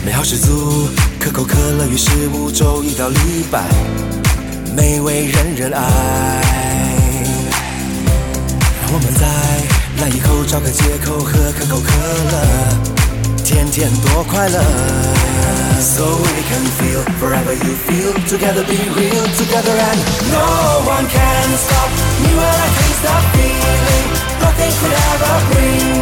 美好十足，可口可乐于是5周1到礼拜，美味人人爱。让我们再来一口，找个借口喝可口可乐，天天多快乐。So we can feel forever you feel together, be real together, and no one can stop me when I taste the feeling. Nothing could ever bring